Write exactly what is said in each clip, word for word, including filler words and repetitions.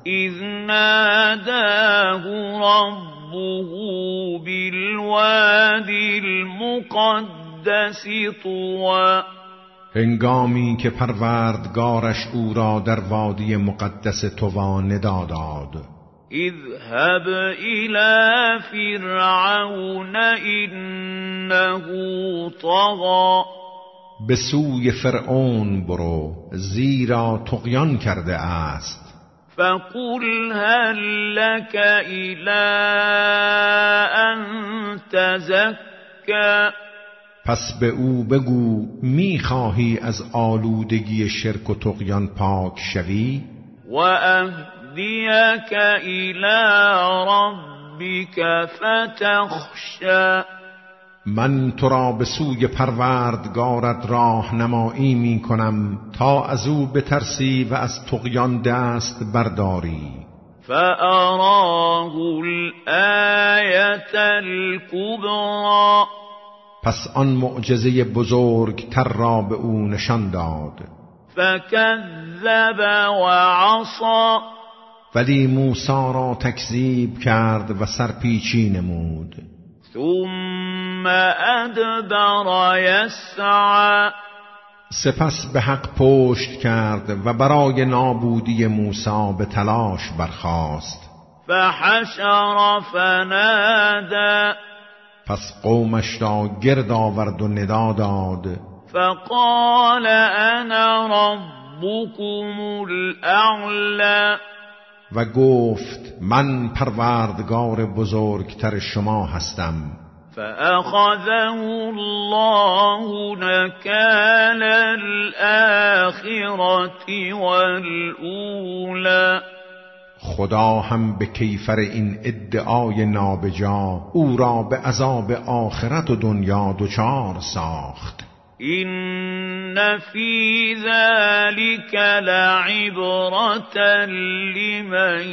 اذ ناداه ربه بالوادی المقدس طوى هنگامی که پروردگارش او را در وادی مقدس طوی ندا داد. اذهب إلى فرعون إنه طغى به سوی فرعون برو زیرا طغیان کرده است. فقل هل لك إلى أن تزكى پس به او بگو میخواهی از آلودگی شرک و طغیان پاک شوی؟ و اهدیک إلی ربک فتخشی من تو را به سوی پروردگارت راهنمایی می کنم تا از او بترسی و از طغیان دست برداری. فأراه الآیة الکبری پس آن معجزه بزرگ تر را به او نشان داد. فکذب و عصی ولی موسی را تکذیب کرد و سرپیچی نمود. ثم ادبر یسعی سپس به حق پشت کرد و برای نابودی موسی به تلاش برخاست. فحشر فنادی پس قومش را گرد آورد و ندا داد. فقال انا ربكم الاعلى و گفت من پروردگار بزرگتر شما هستم. فأخذه الله نكال الآخرة والأولى خدا هم به کیفر این ادعای نابجا او را به عذاب آخرت و دنیا دچار ساخت. این فی ذلک لعبرة لمن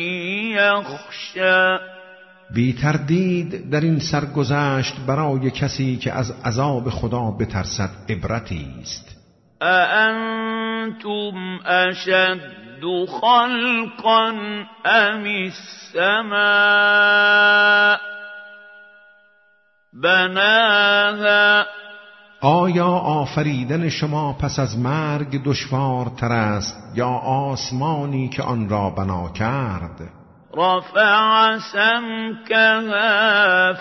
یخشی بی تردید در این سرگذشت برای کسی که از عذاب خدا بترسد عبرتی است. اانتم اشد خلقا ام السماء بناها آیا آفریدن شما پس از مرگ دشوارتر است یا آسمانی که آن را بنا کرد؟ رفع سمكها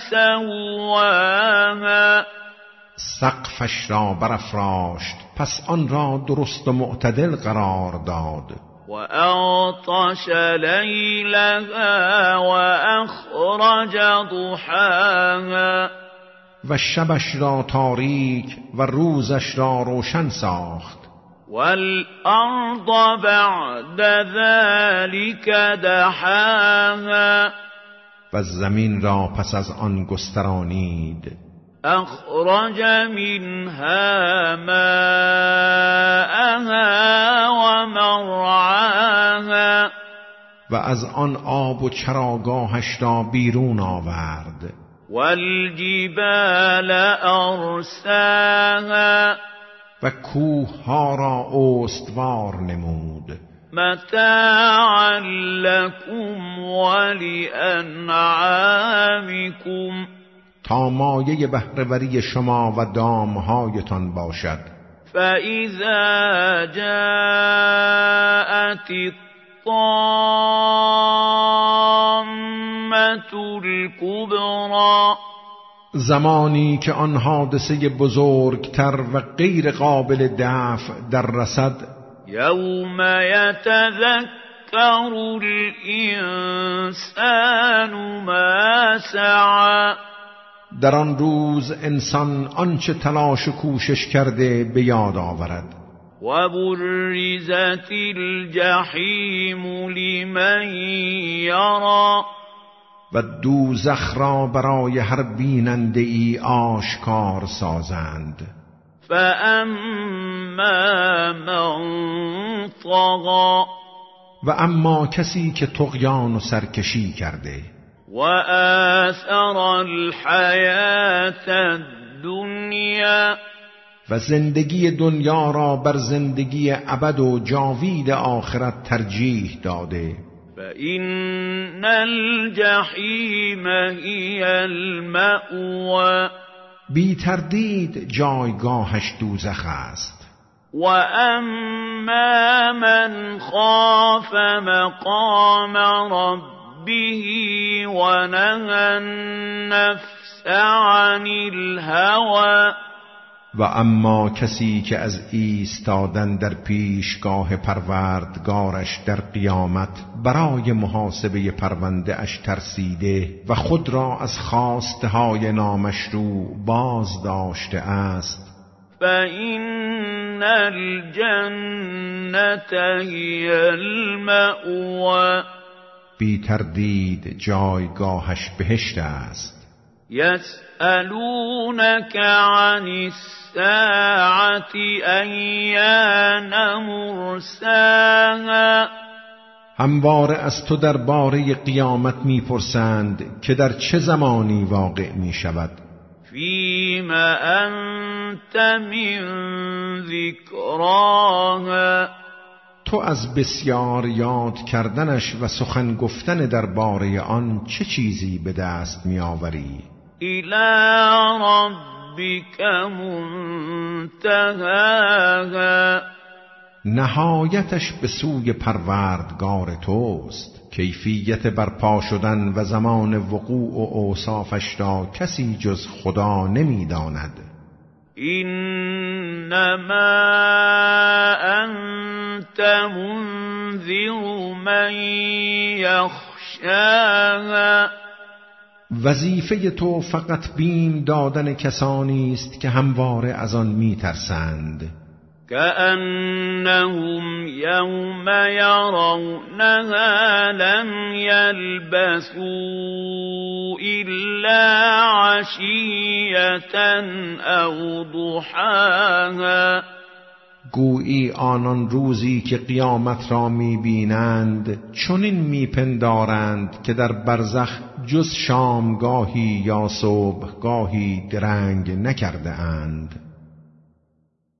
فسواها سقفش را برافراشت پس آن را درست و معتدل قرار داد. و اغطش لیلها و اخرج ضحاها و شبش را تاریک و روزش را روشن ساخت. والارض بعد ذلك دحاها و زمین را پس از آن گسترانید. اخرج منها ماءها و مرعاها و از آن آب و چراگاهش را بیرون آورد. والجبال ارساها و کوه ها را استوار نمود. متاعا لکم ولانعامکم تا مایه بهره‌وری شما و دامهایتان باشد. فاذا جاءت الطامة الكبرى زمانی که آن حادثه بزرگتر و غیر قابل دفع در رسد. یوم یتذکر الانسان ما سعی در آن روز انسان آنچه تلاش و کوشش کرده به یاد آورد. و برزت الجحیم لمن یرا و دوزخ را برای هر بیننده ای آشکار سازند. فاما من طغی و اما کسی که طغیان و سرکشی کرده و آثر الحیاة الدنیا و زندگی دنیا را بر زندگی ابد و جاوید آخرت ترجیح داده. فإن الجحیم هی المأوى، بی تردید جایگاهش دوزخ است. و اما من خاف مقام ربه و نهى النفس عن الهوى، و اما کسی که از ایستادن در پیشگاه پروردگارش در قیامت برای محاسبه پرونده اش ترسیده و خود را از خواسته های نامشروع باز داشته است، فإن الجنة هی المأوى، بی تردید جایگاهش بهشت است. یسألونک عن الساعة ایان مرساها، همواره از تو درباره قیامت میپرسند که در چه زمانی واقع می شود. فیم انت من ذکراها، تو از بسیار یاد کردنش و سخن گفتن درباره آن چه چیزی به دست میآوری؟ الی ربک منتهاها، نهایتش به سوی پروردگار توست. کیفیت برپا شدن و زمان وقوع و اوصافش را کسی جز خدا نمیداند. انما انت منذر من یخشاها، وظیفه تو فقط بیم دادن کسانی است که همواره از آن میترسند. كأنهم يوم يرونها لم يلبثوا إلا عشية أو ضحاها، گویی آنان روزی که قیامت را میبینند چنین میپندارند که در برزخ جز شامگاهی یا صبحگاهی درنگ نکرده اند.